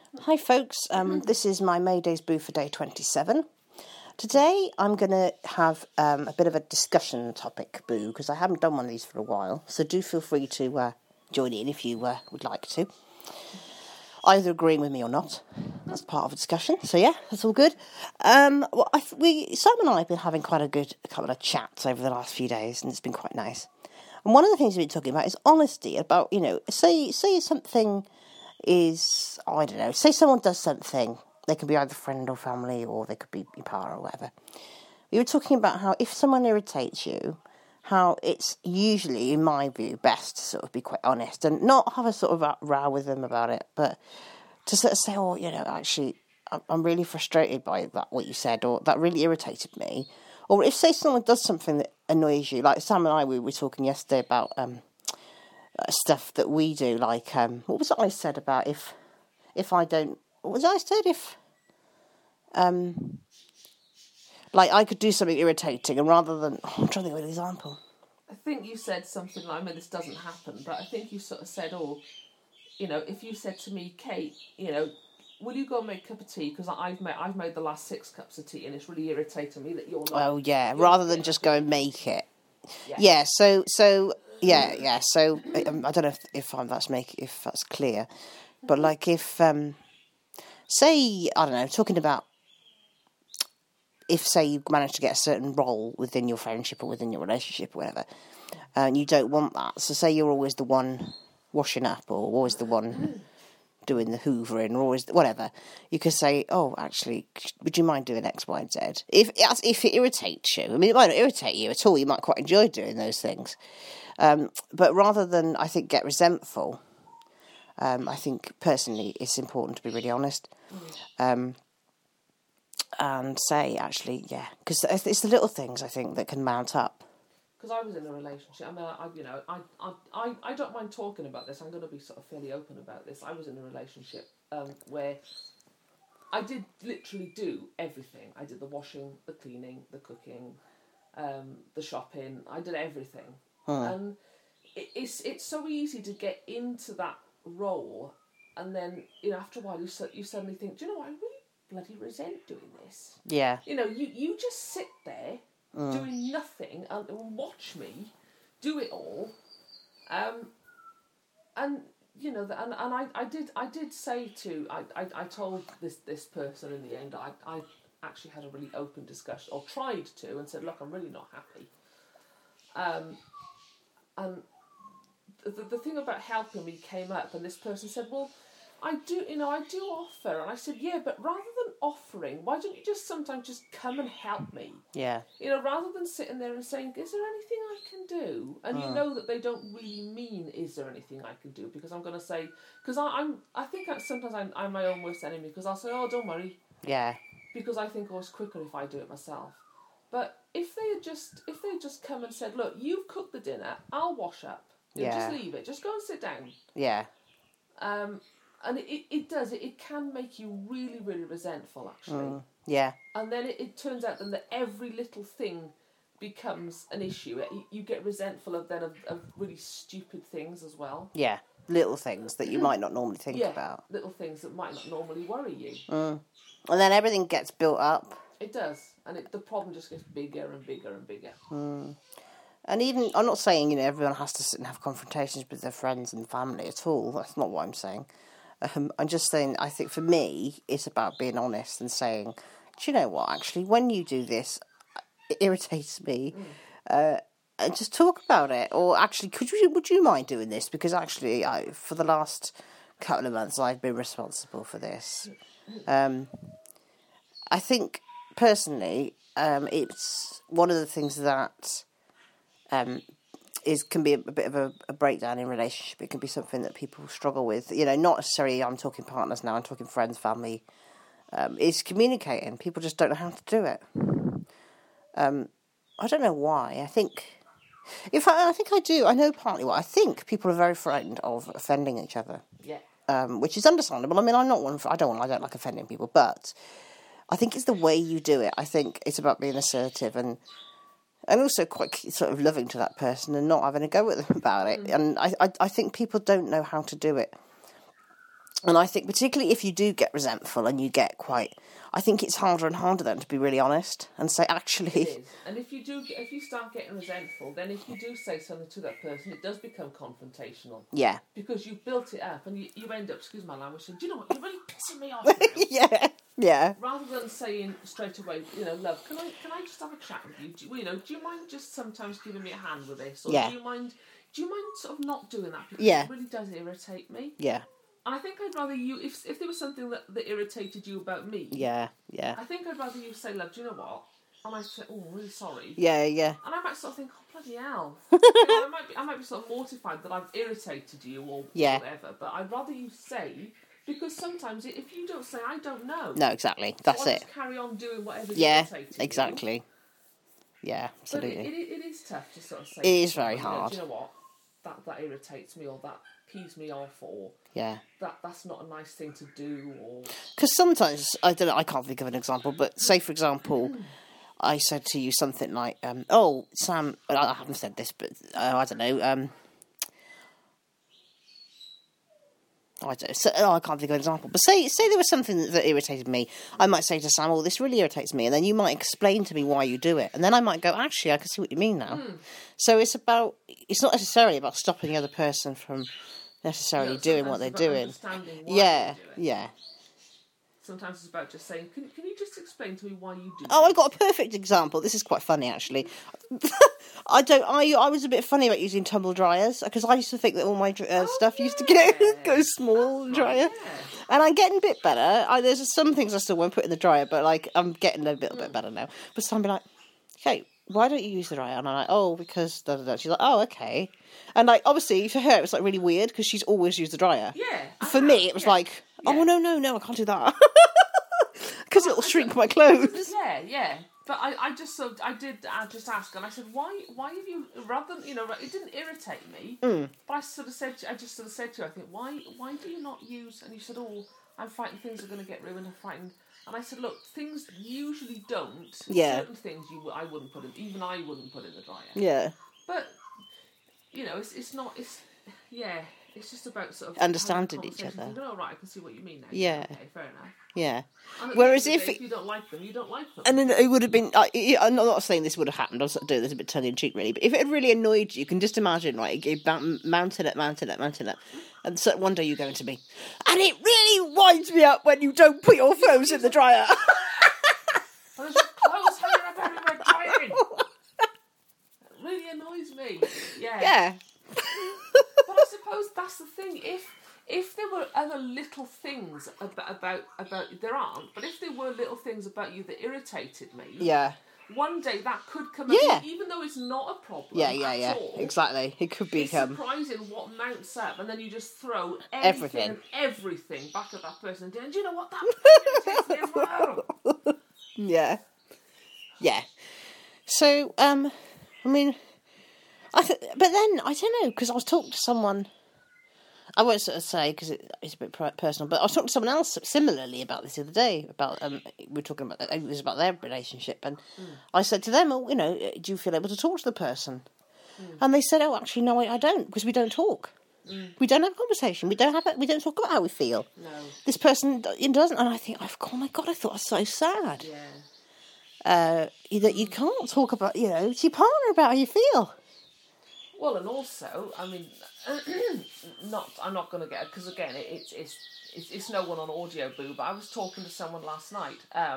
Hi folks, this is my May Days Brew for day 27. Today I'm going to have a bit of a discussion topic brew because I haven't done one of these for a while, so do feel free to join in if you would like to. Either agreeing with me or not, that's part of a discussion, so yeah, that's all good. Sam and I have been having quite a couple of chats over the last few days and it's been quite nice. And one of the things we've been talking about is honesty, about, say something is, I don't know, say someone does something, they can be either friend or family or they could be your partner or whatever. We were talking about how if someone irritates you, how it's usually, in my view, best to sort of be quite honest and not have a sort of a row with them about it, but to sort of say, actually, I'm really frustrated by that, what you said, or that really irritated me. Or if, say, someone does something that annoys you, like Sam and I, we were talking yesterday about stuff that we do, like, what was it I said about if I don't, what was it I said, like I could do something irritating and rather than, I'm trying to think of an example. I think you said something like, this doesn't happen, but I think you sort of said, if you said to me, Kate, will you go and make a cup of tea? Because I've made the last 6 cups of tea and it's really irritating me that you're not. Oh, yeah, rather than just go and make it. Yeah, so I don't know if that's clear, but like if, say, I don't know, talking about if, say, you manage to get a certain role within your friendship or within your relationship or whatever, and you don't want that, so say you're always the one washing up or always the one doing the hoovering or always whatever, you could say, oh, actually, would you mind doing X, Y, and Z? If it irritates you, I mean, it might not irritate you at all, you might quite enjoy doing those things, but rather than, I think, get resentful, I think, personally, it's important to be really honest, and say, actually, yeah, because it's the little things, I think, that can mount up. Because I was in a relationship. I mean, I don't mind talking about this. I'm going to be sort of fairly open about this. I was in a relationship where I did literally do everything. I did the washing, the cleaning, the cooking, the shopping. I did everything, and it's so easy to get into that role, and then after a while you suddenly think, do you know, I really bloody resent doing this. Yeah. You just sit there doing nothing and watch me do it all, and I did say to I told this person in the end, I actually had a really open discussion, or tried to, and said, look, I'm really not happy, and the thing about helping me came up, and this person said, well, I do offer. And I said, yeah, but rather than offering, why don't you just sometimes just come and help me? Yeah. Rather than sitting there and saying, is there anything I can do? And you know that they don't really mean, is there anything I can do? Because I'm going to say, because I think sometimes I'm my own worst enemy, because I'll say, oh, don't worry. Yeah. Because I think, it's quicker if I do it myself. But if they had just come and said, look, you've cooked the dinner, I'll wash up. Just leave it. Just go and sit down. Yeah. And it can make you really, really resentful, actually. Yeah. And then it turns out then that every little thing becomes an issue. You get resentful of really stupid things as well. Yeah, little things that you might not normally think about. Little things that might not normally worry you. And then everything gets built up. It does. And the problem just gets bigger and bigger and bigger. And even, I'm not saying, everyone has to sit and have confrontations with their friends and family at all. That's not what I'm saying. I'm just saying, I think for me, it's about being honest and saying, do you know what, actually, when you do this, it irritates me, and just talk about it. Or actually, would you mind doing this? Because actually, for the last couple of months, I've been responsible for this. I think, personally, it's one of the things that can be a bit of a breakdown in relationship. It can be something that people struggle with. Not necessarily, I'm talking partners now, I'm talking friends, family. Is communicating. People just don't know how to do it. I don't know why. I think I do. I know partly why. I think people are very frightened of offending each other. Yeah. Which is understandable. I mean, I'm not one. I don't like offending people, but I think it's the way you do it. I think it's about being assertive and also quite sort of loving to that person and not having a go at them about it. And I think people don't know how to do it. And I think particularly if you do get resentful and you get quite... I think it's harder and harder then to be really honest and say, actually... It is. And if you start getting resentful, then if you do say something to that person, it does become confrontational. Yeah. Because you've built it up and you end up, excuse my language, saying, do you know what, you're really pissing me off now. Yeah. Yeah. Rather than saying straight away, love, can I just have a chat with you? Do you mind just sometimes giving me a hand with this? Or Yeah. do you mind sort of not doing that? Because Yeah. it really does irritate me. Yeah. And I think I'd rather you, if there was something that irritated you about me, Yeah. Yeah. I think I'd rather you say, love, do you know what? And I say, oh, I'm really sorry. Yeah. Yeah. And I might sort of think, oh, bloody hell. I might be sort of mortified that I've irritated you or whatever, but I'd rather you say, because sometimes if you don't say, I don't know. No, exactly. That's so I it. just carry on doing whatever's irritating you. Exactly. Yeah, absolutely. But it is tough to sort of say. It is very hard. Do you know what? That irritates me, or that pees me off, or that's not a nice thing to do, or because sometimes I don't know. I can't think of an example, but say for example, I said to you something like, "Oh, Sam," I haven't said this, but I don't know. I can't think of an example. But say there was something that irritated me. I might say to Sam, "Oh, this really irritates me," and then you might explain to me why you do it, and then I might go, "Actually, I can see what you mean now." So it's not necessarily about stopping the other person from necessarily doing what they're doing. Yeah. Yeah. Sometimes it's about just saying, can you just explain to me why you do Oh, I got a perfect example. This is quite funny, actually. I was a bit funny about using tumble dryers because I used to think that all my stuff used to go small dryer. Right, yeah. And I'm getting a bit better. There's some things I still won't put in the dryer, but like I'm getting a little bit better now. But some be like, okay, why don't you use the dryer? And I'm like, oh, because da, da, da. She's like, oh, okay. And like obviously for her it was like really weird because she's always used the dryer. Yeah. For me it was like, oh no, I can't do that because it'll shrink my clothes. Yeah. But I just just ask, and I said, why have you, rather than, it didn't irritate me, but I just sort of said to you, I think, why do you not use, and you said, oh, I'm frightened things are going to get ruined, I'm frightened, and I said, look, things usually don't, certain things I wouldn't put in, even I wouldn't put in the dryer. Yeah. But, it's just about sort of understanding each other. Thinking, oh, right, I can see what you mean now. Yeah. Okay, fair enough. Yeah. And whereas if you don't like them, you don't like them. And then it would have been... I'm not saying this would have happened. I was doing this a bit tongue-in-cheek, really. But if it had really annoyed you, you can just imagine, like, mounting it. And so one day you're going to be, and it really winds me up when you don't put your clothes in the dryer. And there's just clothes hanging up everywhere drying. It really annoys me. Yeah. But I suppose that's the thing. If there were other little things about there aren't, but if there were little things about you that irritated me, one day that could come up, even though it's not a problem at all. Exactly. It could become... It's surprising what mounts up, and then you just throw everything back at that person. And do you know what? That irritates me as well. Yeah. So, I mean... but then, I don't know, because I was talking to someone... I won't sort of say because it's a bit personal, but I was talking to someone else similarly about this the other day. About we were talking about it was about their relationship, and I said to them, "Oh, do you feel able to talk to the person?" And they said, "Oh, actually, no, I don't, because we don't talk. We don't have a conversation. We don't talk about how we feel. No. This person doesn't." And I think, oh my God, I thought I was so sad. Yeah. That you can't talk about, to your partner about how you feel. Well, and also, I mean, I'm not going to get, because again, it's no one on Audio Boo, but I was talking to someone last night.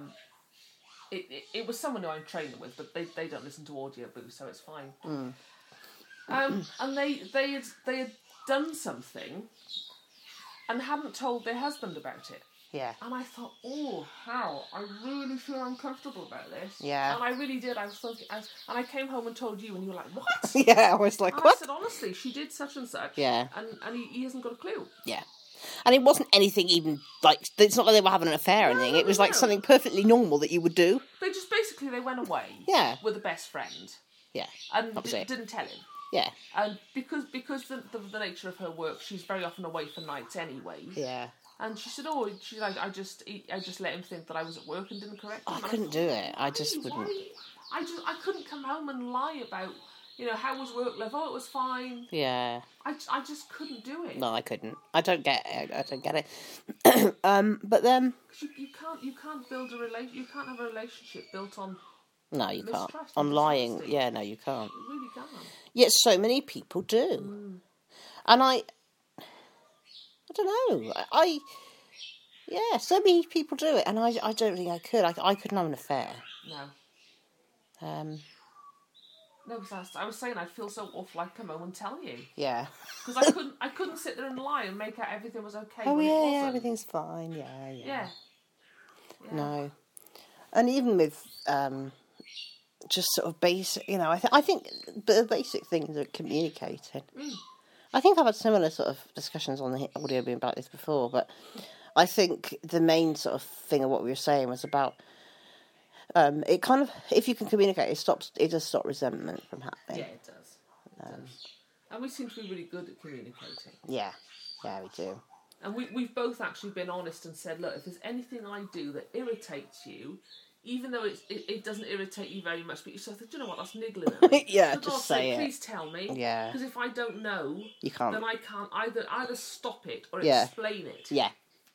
It was someone who I'm training with, but they don't listen to Audio Boo, so it's fine. And they had done something and hadn't told their husband about it. Yeah. And I thought, oh, how? I really feel uncomfortable about this. Yeah. And I really did. I was thinking, and I came home and told you, and you were like, what? Yeah, I was like, and what? I said, honestly, she did such and such. Yeah. And he hasn't got a clue. Yeah. And it wasn't anything even, like, it's not like they were having an affair or anything. It was like something perfectly normal that you would do. They just they went away. Yeah. With a best friend. Yeah. And didn't tell him. Yeah. And because the nature of her work, she's very often away for nights anyway. Yeah. And she said, she's like, I just let him think that I was at work and didn't correct him. I couldn't do it. I just wouldn't. I couldn't come home and lie about, how was work life? Oh, it was fine. Yeah. I just couldn't do it. No, I couldn't. I don't get it. I don't get it. But then... Because you can't build a relation. You can't have a relationship built on... No, you can't. Mistrust On and lying. dishonesty. Yeah, no, you can't. You really can't. Yet so many people do. And I don't know. Yeah, so many people do it, and I don't think I could. I couldn't have an affair. No. No, because I was saying I'd feel so awful I'd come home and tell you. Yeah. Because I couldn't sit there and lie and make out everything was okay. Oh, when it wasn't. yeah, everything's fine. Yeah. Yeah. No. And even with just sort of basic, I think the basic things are communicating. I think I've had similar sort of discussions on the audio being about this before, but I think the main sort of thing of what we were saying was about it kind of, if you can communicate, it does stop resentment from happening. Yeah, it does. It does. And we seem to be really good at communicating. Yeah, we do. And we've both actually been honest and said, look, if there's anything I do that irritates you, even though it doesn't irritate you very much, but you sort of think, do you know what, that's niggling at me. Yeah, For just God's say sake, it. Please tell me. Yeah. Because if I don't know, You can't. then I can't either stop it or Yeah. explain it. Yeah.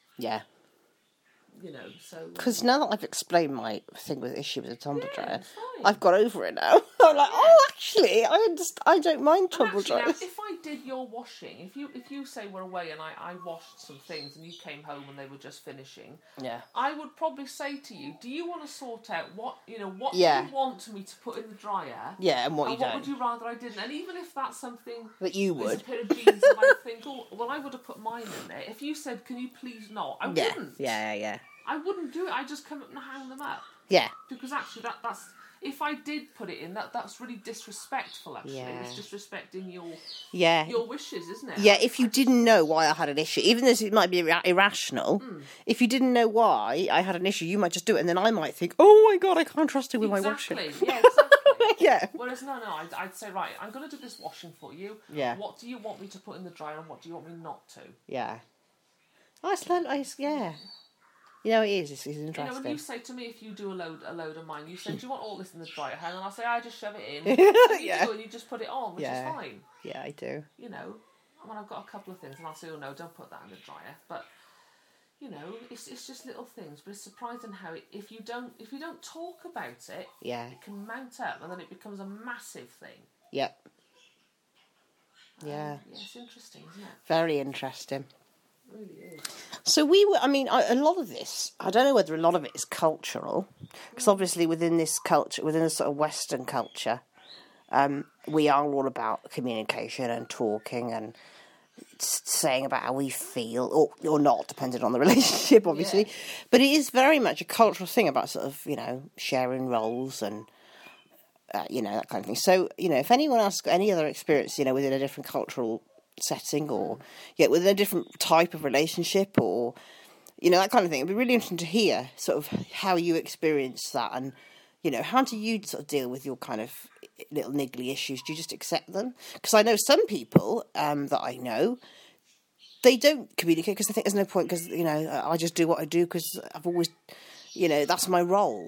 So... Because now that I've explained my issue with the tumble dryer, it's fine. I've got over it now. I'm like, oh, actually, I don't mind tumble And actually, now, dryers. if I did your washing, if you say we're away and I washed some things and you came home and they were just finishing, Yeah. I would probably say to you, do you want to sort out what do you want me to put in the dryer? Yeah, and what you And what don't. would you rather I didn't? And even if that's something That you it's would. a pair of jeans that I think, oh, well, I would have put mine in there. If you said, can you please not? I Yeah. wouldn't. Yeah. I wouldn't do it. I just come up and hang them up. Yeah. Because actually, that's if I did put it in, that's really disrespectful. Actually, Yeah. it's disrespecting Yeah. your wishes, isn't it? Yeah, if you didn't know why I had an issue, even though it might be irrational, if you didn't know why I had an issue, you might just do it, and then I might think, oh my God, I can't trust it with my washing. Exactly. Yeah, exactly. Yeah. Whereas no, I'd say, right, I'm going to do this washing for you. Yeah. What do you want me to put in the dryer, and what do you want me not to? Yeah. Yeah. It is. It's interesting. When you say to me, if you do a load of mine, you say, do you want all this in the dryer? And I'll say, I just shove it in. And Yeah. and you just put it on, which is fine. Yeah, I do. When I've got a couple of things, and I'll say, oh no, don't put that in the dryer. But it's just little things. But it's surprising how if you don't talk about it, Yeah. it can mount up, and then it becomes a massive thing. Yep. Yeah. It's interesting, isn't it? Very interesting. It really is. So a lot of this, I don't know whether a lot of it is cultural, because obviously within this culture, within a sort of Western culture, we are all about communication and talking and saying about how we feel, or not, depending on the relationship, obviously. Yeah. But it is very much a cultural thing about sort of, sharing roles and, that kind of thing. So, if anyone else got any other experience, within a different cultural setting or within a different type of relationship or that kind of thing, it'd be really interesting to hear sort of how you experience that, and how do you sort of deal with your kind of little niggly issues? Do you just accept them? Because I know some people that I know, they don't communicate because they think there's no point, because I just do what I do because I've always that's my role.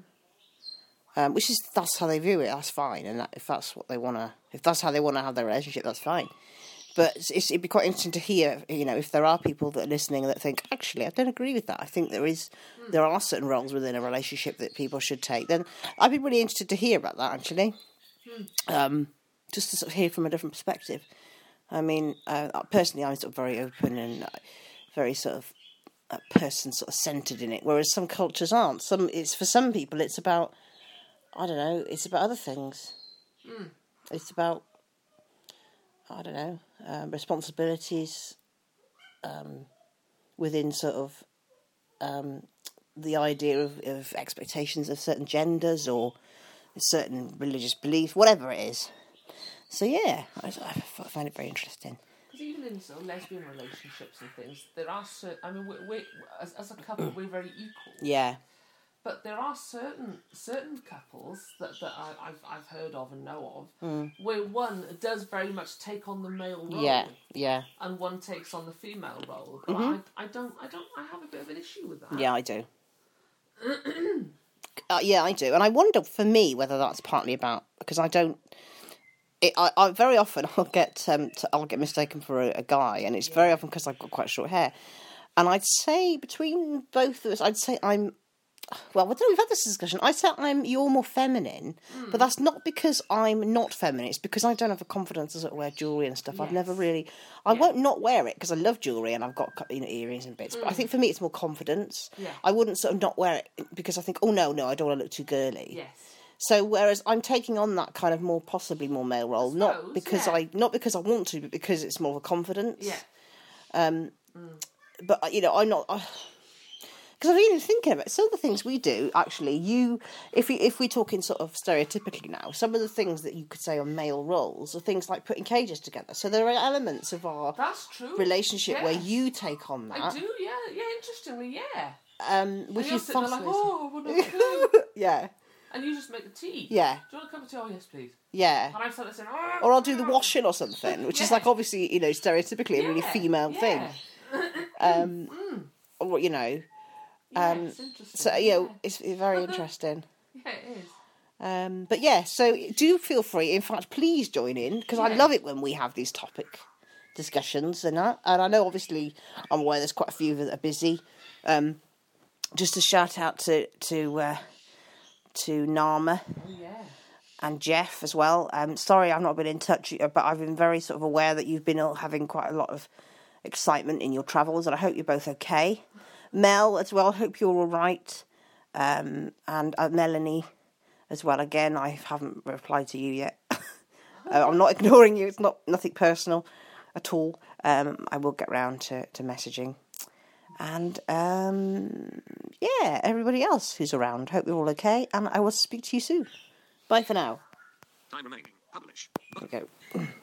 That's how they view it. That's fine, and if that's what they want to, if that's how they want to have their relationship, that's fine. But it'd be quite interesting to hear, if there are people that are listening that think, actually, I don't agree with that. I think there are certain roles within a relationship that people should take. Then I'd be really interested to hear about that, actually. Just to sort of hear from a different perspective. I mean, personally, I'm sort of very open and very sort of person sort of centred in it, whereas some cultures aren't. For some people, it's about, I don't know, it's about other things. It's about, I don't know, responsibilities within sort of the idea of expectations of certain genders or certain religious belief, whatever it is. So yeah, I find it very interesting. Because even in sort of lesbian relationships and things, there are certain, I mean, we as a couple, we're very equal. Yeah. But there are certain couples that I've heard of and know of where one does very much take on the male role, yeah, and one takes on the female role. But I have a bit of an issue with that. Yeah, I do. Yeah, I do, and I wonder for me whether that's partly about, because I don't. I very often I'll get mistaken for a guy, and it's very often because I've got quite short hair. And I'd say between both of us, I'd say I'm. Well, I don't know, we've had this discussion. I say you're more feminine, but that's not because I'm not feminine. It's because I don't have the confidence to sort of wear jewellery and stuff. I've never really. I won't not wear it because I love jewellery and I've got earrings and bits. But I think for me, it's more confidence. Yeah. I wouldn't sort of not wear it because I think, oh no, I don't want to look too girly. Yes. So whereas I'm taking on that kind of possibly more male role, not because I want to, but because it's more of a confidence. Yeah. But I'm not. Because I've been thinking about some of the things we do. Actually, if we talk in sort of stereotypically now, some of the things that you could say are male roles are things like putting cages together. So there are elements of our relationship where you take on that. I do, yeah, interestingly, yeah. Which is fascinating. Like, oh, I wouldn't have a clue. Yeah. And you just make the tea. Yeah. Do you want a cup of tea? Oh, yes, please. Yeah. And I'm sort of saying, oh, or I'll do the washing or something, which is like obviously stereotypically a really female thing. Or it's interesting. So it's very interesting. Yeah, it is. But yeah, so do feel free. In fact, please join in because I love it when we have these topic discussions and that. And I know, obviously, I'm aware there's quite a few that are busy. Just a shout out to Nama and Jeff as well. Sorry, I've not been in touch, but I've been very sort of aware that you've been having quite a lot of excitement in your travels, and I hope you're both okay. Mel as well, hope you're all right. And Melanie as well. Again, I haven't replied to you yet. I'm not ignoring you. It's nothing personal at all. I will get round to messaging. And everybody else who's around, hope you're all okay. And I will speak to you soon. Bye for now. Time remaining. Publish. Okay.